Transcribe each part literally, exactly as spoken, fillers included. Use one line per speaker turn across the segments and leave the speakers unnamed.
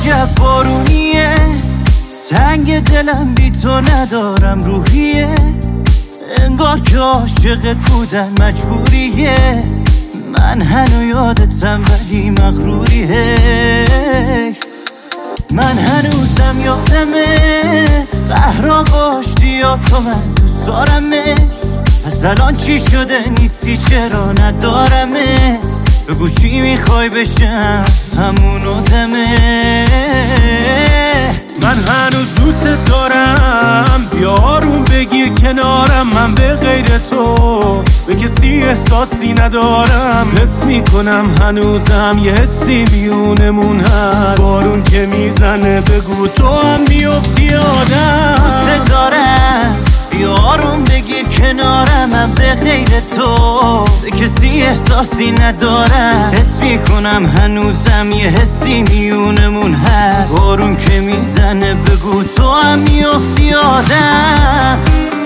عجب بارونیه، تنگ دلم بی تو ندارم روحیه، انگار که عاشقت بودن مجبوریه، من هنو یادتم ولی مغروریه، من هنوزم یادمه قهرا باشتی یا تو من دوست دارمش، پس الان چی شده نیستی چرا ندارمت، بگو چی میخوای بشم همون آدمه،
من هنوز دوست دارم، بیا آروم بگیر کنارم، من به غیر تو به کسی احساسی ندارم، حس میکنم هنوزم یه حسی میونمون هست، بارون که میزنه بگو تو هم میافتی آدم،
دوست دارم بیا آروم بگیر کنارم، من به غیر تو به کسی احساسی ندارم، حس میکنم هنوزم یه حسی میونمون هست، بارون که میزنه بگو تو هم میافتی آدم.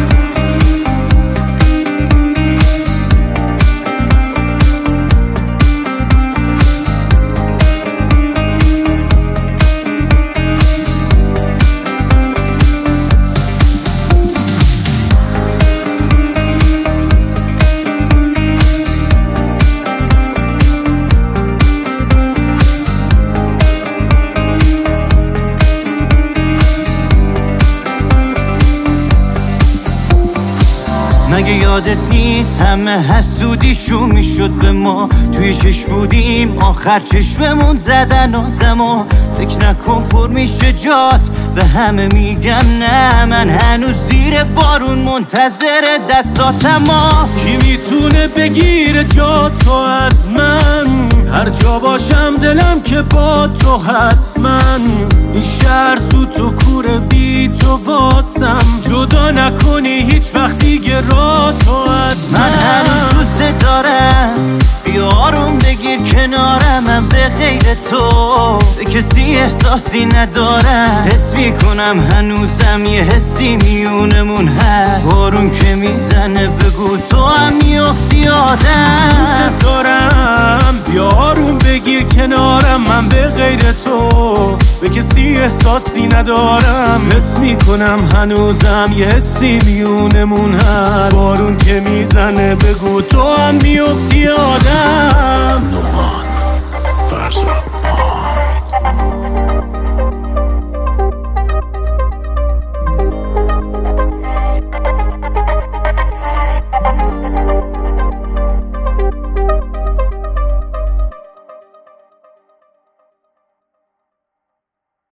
مگه یادت نیست همه حسودیشون میشد به ما، توی چشم بودیم آخر چشممون زدن آدما، فکر نکن پر میشه جات به همه میگم نه، من هنوز زیر بارون منتظر دستاتما،
کی میتونه بگیره جاتو از من، هر جا باشم دلم که با تو هست، من این شهر سوت و کوره بی تو واسم، جدا نکنی هیچ وقت دیگه را تو از من،
من هنوز دوست دارم بیا آروم بگیر کنارم، من به غیر تو به کسی احساسی ندارم، حس میکنم هنوزم یه حسی میونمون هست، بارون که میزنه بگو تو هم میافتی آدم،
دوست دارم بیا آروم بگیر کنارم، من به غیر تو به کسی احساسی ندارم، حس میکنم هنوزم یه حسی میونمون هست، بارون که میزنه بگو تو هم میافتی آدم.
نومان فرزاد